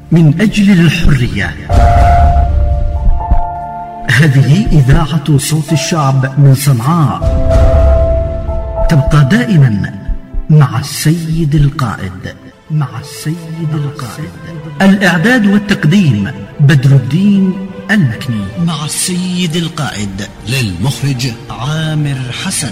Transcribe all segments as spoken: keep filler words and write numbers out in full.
من أجل الحرية. هذه إذاعة صوت الشعب من صنعاء، تبقى دائما مع السيد القائد. مع السيد القائد. الإعداد والتقديم بدر الدين المكني. مع السيد القائد للمخرج عامر حسن.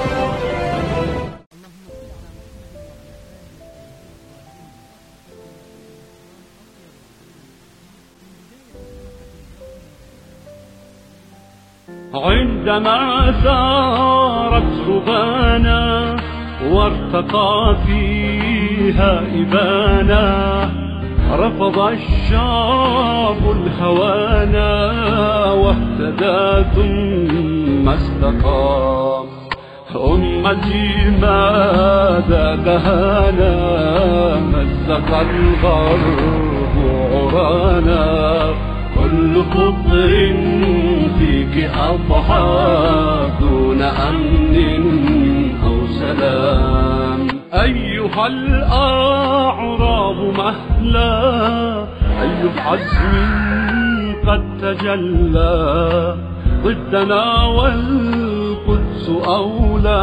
عندما سارت ربانا وارتقى فيها إبانا، رفض الشعب الهوانا واهتدى ثم استقام. أمتي ماذا دهانا، مزق الغرب عرانا، كل خطر فيك أضحى دون أمن أو سلام. أيها الأعراب مهلا، أي عزم قد تجلى ضدنا، والقدس أولى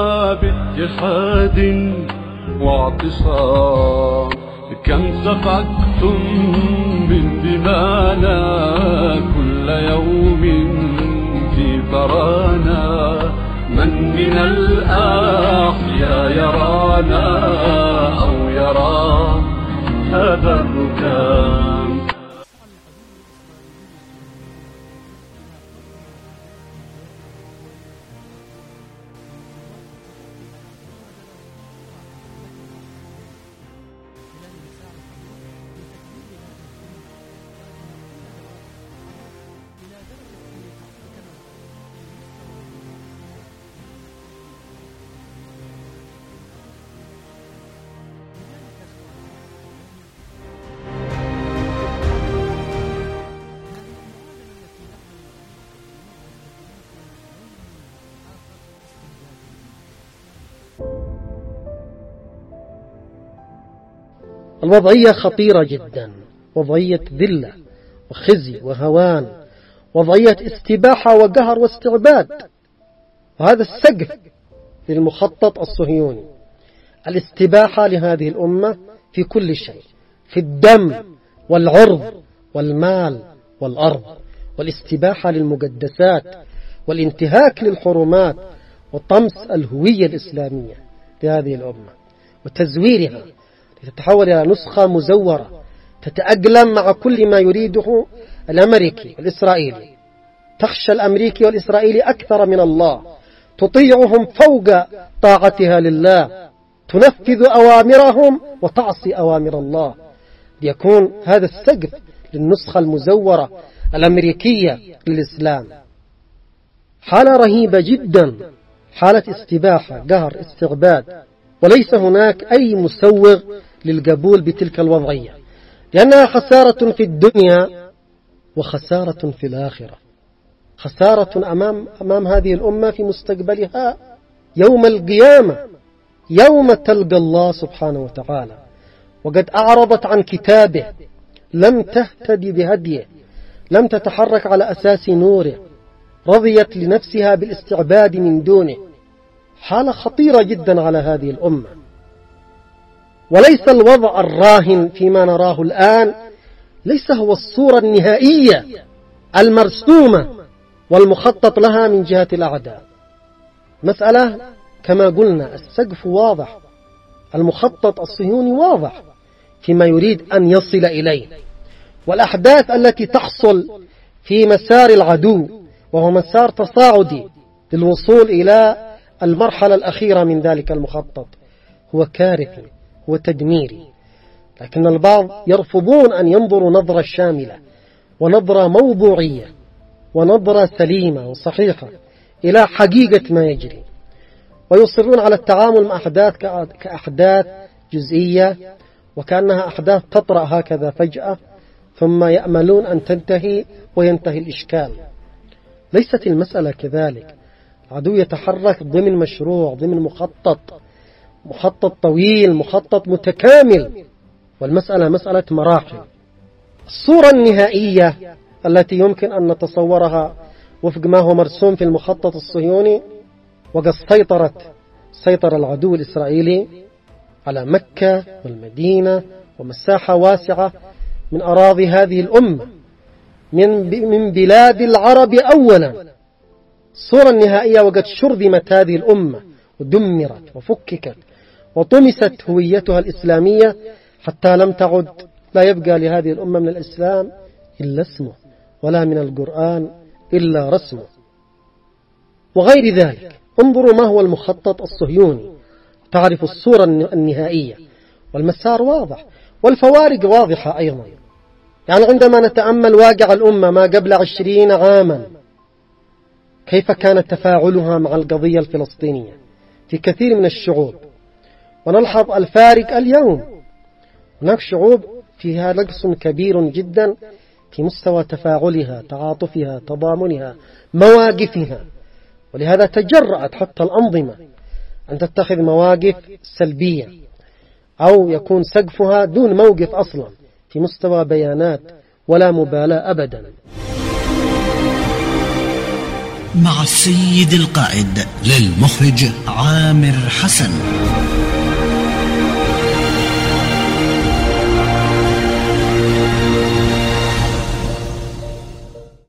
باتحاد واعتصام. كم سفكتم من دمانا كل يوم في ثرانا، من من الأحياء يرانا أو يرى هذا الركام. الوضعية خطيرة جدا، وضعية ذلة وخزي وهوان، وضعية استباحة وقهر واستعباد. وهذا السقف للمخطط الصهيوني، الاستباحة لهذه الأمة في كل شيء، في الدم والعرض والمال والأرض، والاستباحة للمقدسات، والانتهاك للحرمات، وطمس الهوية الإسلامية لهذه الأمة وتزويرها لتتحول إلى نسخة مزورة تتأقلم مع كل ما يريده الأمريكي والإسرائيلي. تخشى الأمريكي والإسرائيلي أكثر من الله، تطيعهم فوق طاعتها لله، تنفذ أوامرهم وتعصي أوامر الله، ليكون هذا السقف للنسخة المزورة الأمريكية للإسلام. حالة رهيبة جدا، حالة استباحة، قهر، استعباد، وليس هناك أي مسوغ للقبول بتلك الوضعية، لأنها خسارة في الدنيا وخسارة في الآخرة، خسارة أمام, أمام هذه الأمة في مستقبلها يوم القيامة، يوم تلقى الله سبحانه وتعالى وقد أعرضت عن كتابه، لم تهتدي بهديه، لم تتحرك على أساس نوره، رضيت لنفسها بالاستعباد من دونه. حالة خطيرة جدا على هذه الأمة. وليس الوضع الراهن فيما نراه الآن، ليس هو الصورة النهائية المرسومة والمخطط لها من جهة الأعداء. مسألة كما قلنا، السقف واضح، المخطط الصهيوني واضح فيما يريد أن يصل إليه، والأحداث التي تحصل في مسار العدو وهو مسار تصاعدي للوصول إلى المرحلة الأخيرة من ذلك المخطط هو كارثي، هو تدميري. لكن البعض يرفضون أن ينظروا نظرة شاملة ونظرة موضوعية ونظرة سليمة وصحيحة إلى حقيقة ما يجري، ويصرون على التعامل مع أحداث كأحداث جزئية وكأنها أحداث تطرأ هكذا فجأة، ثم يأملون أن تنتهي وينتهي الإشكال. ليست المسألة كذلك. العدو يتحرك ضمن مشروع، ضمن مخطط، مخطط طويل، مخطط متكامل، والمسألة مسألة مراحل. الصورة النهائية التي يمكن أن نتصورها وفق ما هو مرسوم في المخطط الصهيوني، وقد سيطرت سيطر العدو الإسرائيلي على مكة والمدينة ومساحة واسعة من أراضي هذه الأمة من من بلاد العرب أولا. الصورة النهائية وقد شرذمت هذه الأمة ودمرت وفككت وطمست هويتها الإسلامية حتى لم تعد لا يبقى لهذه الأمة من الإسلام إلا اسمه، ولا من القرآن إلا رسمه وغير ذلك. انظروا ما هو المخطط الصهيوني، تعرف الصورة النهائية، والمسار واضح والفوارق واضحة أيضا. يعني عندما نتأمل واقع الأمة ما قبل عشرين عاما، كيف كان تفاعلها مع القضية الفلسطينية في كثير من الشعوب، ونلحظ الفارق اليوم. هناك شعوب فيها نقص كبير جدا في مستوى تفاعلها، تعاطفها، تضامنها، مواقفها، ولهذا تجرأت حتى الأنظمة أن تتخذ مواقف سلبية أو يكون سقفها دون موقف أصلا في مستوى بيانات ولا مبالاة أبدا. مع السيد القائد للمخرج عامر حسن.